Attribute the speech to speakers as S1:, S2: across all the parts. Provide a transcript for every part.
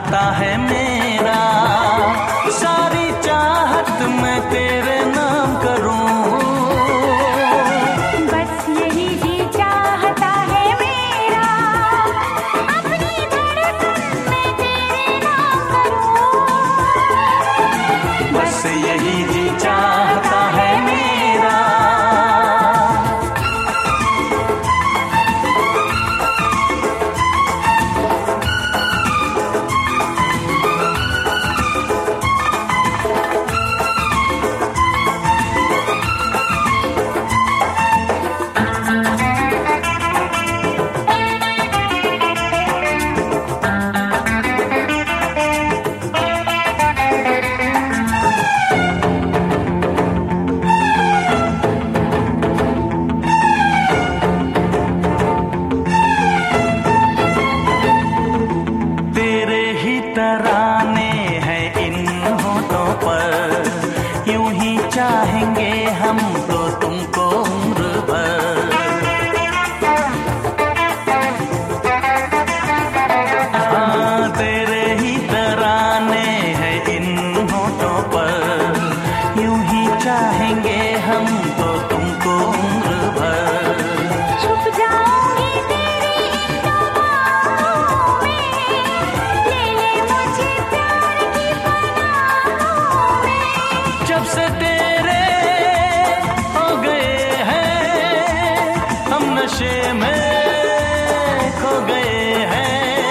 S1: चाहता है मेरा, सारी चाहत मैं तेरे नाम करूं।
S2: बस यही जी चाहता है मेरा, अपनी धड़कन मैं तेरे नाम करूं।
S1: बस यही जी चाहता है मेरा। तराने हैं इन होठों पर, यूं ही चाहेंगे हम तो तुमको उम्र भर। हाँ, तेरे ही तराने हैं इन होठों पर, यूं ही चाहेंगे हम तो तुमको उम्र भर।
S2: छुप जाऊंगी तेरी इन बाहों में, ले ले मुझे प्यार की पनाहों में।
S1: जब से तेरे हो गए हैं हम नशे में खो गए हैं।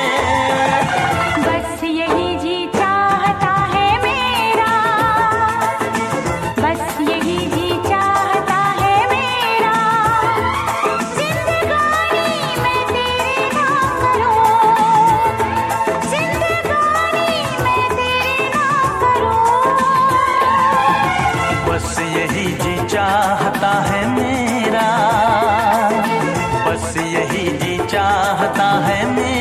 S2: बस यही जी चाहता है मेरा, बस यही जी चाहता है मेरा। जिंदगानी मैं तेरे नाम करूं, जिंदगानी मैं तेरे नाम करूं।
S1: बस यही जी चाहता है मेरा, बस यही जी चाहता है मेरा।